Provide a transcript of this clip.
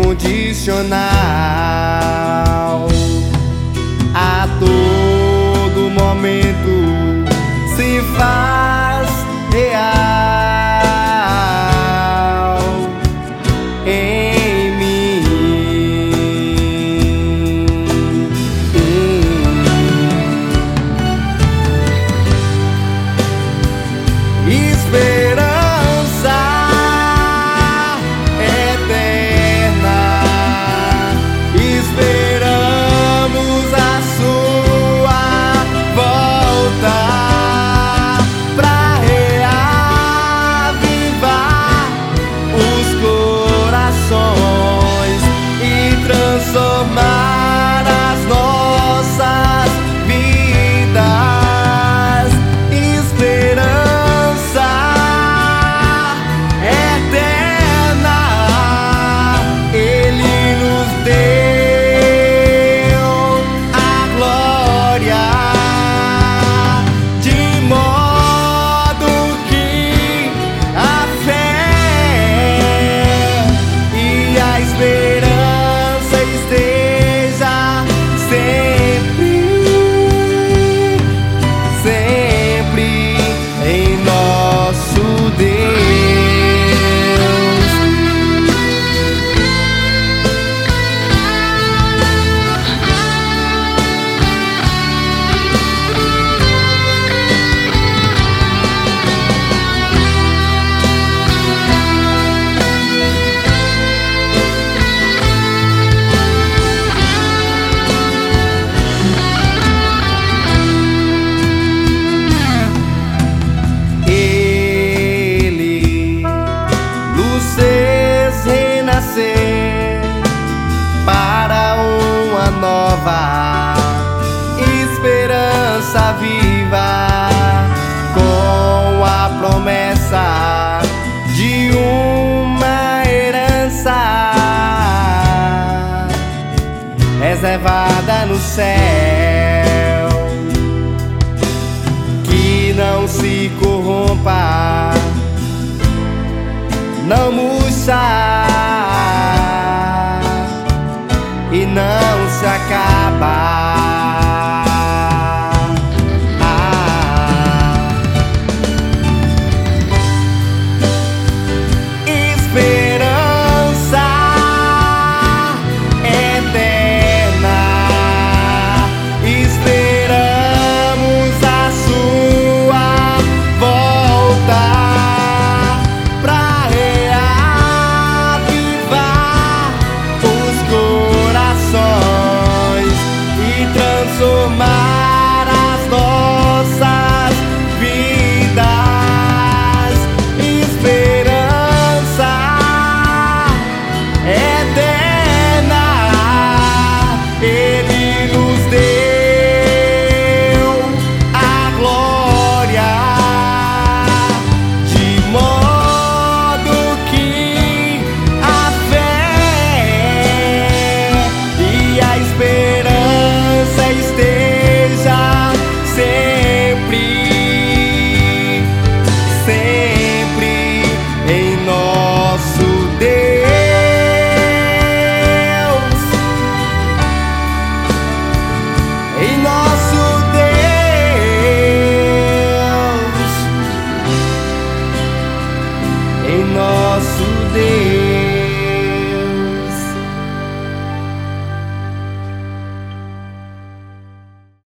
incondicional. A todo momento se faz real em mim. Esperança eterna, esperamos a sua volta pra reavivar os corações e transformar as nossas vidas. Esperança eterna, Ele nos deu a glória, de modo que a fé e a esperança esteja sempre, sempre em nosso Deus. Ele nos fez renascer para uma nova esperança viva, com a promessa de uma herança reservada no céu, que não se corrompa, não murcha e não se acaba. Esperança eterna, esperamos a sua volta pra reavivar os corações e transformar as nossas vidas. Esperança eterna, Ele nos deu a glória, de modo que a fé e a esperança esteja sempre, sempre em nosso Deus, em nosso Deus, em nosso Deus.